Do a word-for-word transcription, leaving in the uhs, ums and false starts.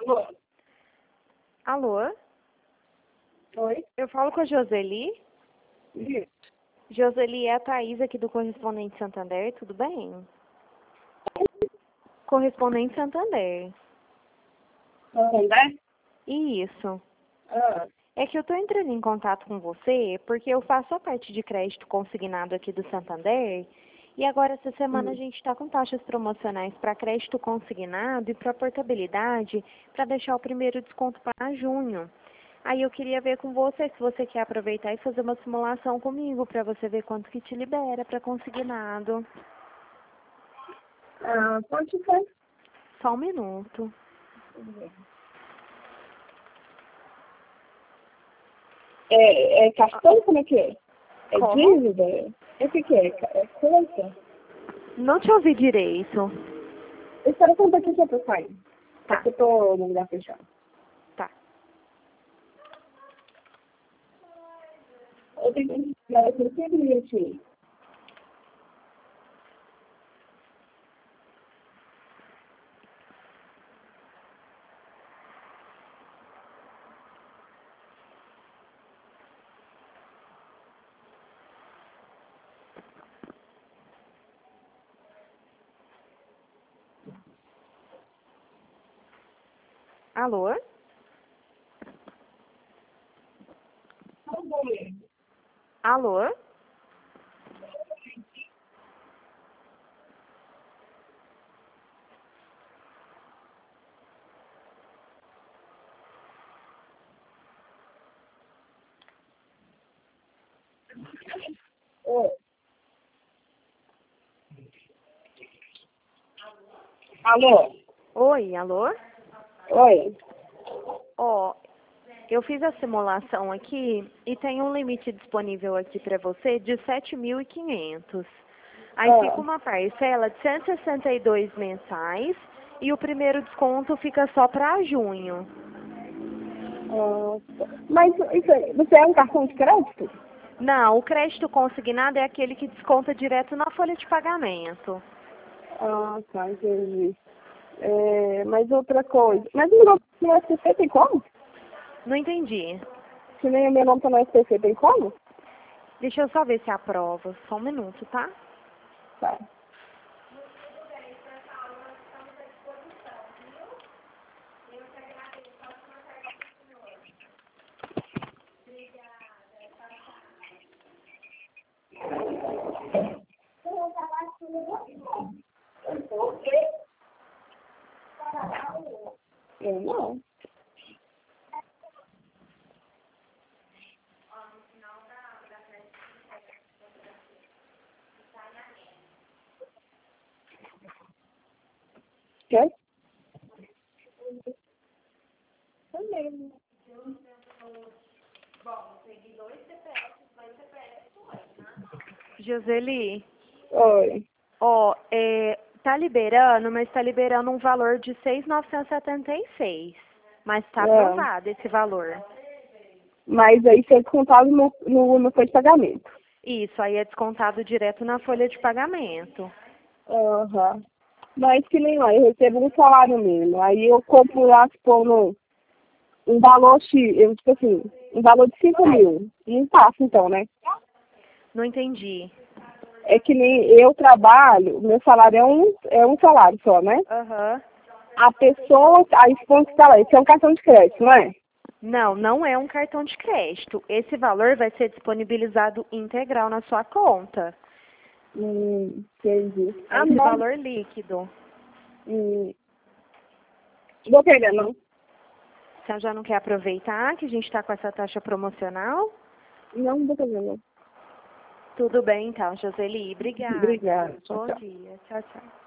Alô? Alô? Oi? Eu falo com a Joseli. Isso. Joseli, é a Thaís aqui do Correspondente Santander, tudo bem? Correspondente Santander. Santander? Isso. Ah, É que eu tô entrando em contato com você porque eu faço a parte de crédito consignado aqui do Santander e agora essa semana a hum. gente está com taxas promocionais para crédito consignado e para portabilidade para deixar o primeiro desconto para junho. Aí eu queria ver com você se você quer aproveitar e fazer uma simulação comigo para você ver quanto que te libera para consignado. Ah, pode ser. Só um minuto. É, é cartão? Como é que é? É Como? dívida? É o que que é? É conta? Não te ouvi direito. Espera só um pouquinho que eu tô saindo. É Tá, que eu tô no lugar fechado. tá. Eu tenho que esperar por cinco minutinhos. Alô? Tá bom mesmo. Alô? Oi. Alô? Oi, alô? Oi. Ó, eu fiz a simulação aqui e tem um limite disponível aqui para você de sete mil e quinhentos. Aí fica Ah, uma parcela de cento e sessenta e dois mensais e o primeiro desconto fica só para junho. ah, mas isso aí, você é um cartão de crédito? Não, o crédito consignado é aquele que desconta direto na folha de pagamento. Ah, tá, entendi. É, mas outra coisa. Mas o meu nome no S P C tem como? Não entendi. Se nem o meu nome tá no S P C, tem como? Deixa eu só ver se aprova. Só um minuto, tá? Tá. Eu não. Quer? Também. Joseli, Oi. ó, é, tá liberando, mas tá liberando um valor de seis mil novecentos e setenta e seis. Mas tá É. aprovado esse valor. Mas aí foi descontado no, no, no folha de pagamento. Isso, aí é descontado direto na folha de pagamento. Aham. Mas que nem lá, eu recebo um salário mínimo. Aí eu compro lá, tipo, no, um valor X, eu, tipo assim, um valor de cinco mil. Não passa então, né? Não entendi. É que nem eu trabalho, meu salário é um, é um salário só, né? Aham. A pessoa, aí ponto que tá lá, esse é um cartão de crédito, não é? Não, não é um cartão de crédito. Esse valor vai ser disponibilizado integral na sua conta. Hum, entendi. É Ah, esse não. valor líquido. Hum, vou pegar, não. Você já não quer aproveitar que a gente está com essa taxa promocional? Não, não vou pegar, não. Tudo bem, então, Joseli. Obrigada. Obrigada. Tchau, Bom tchau. dia. Tchau, tchau.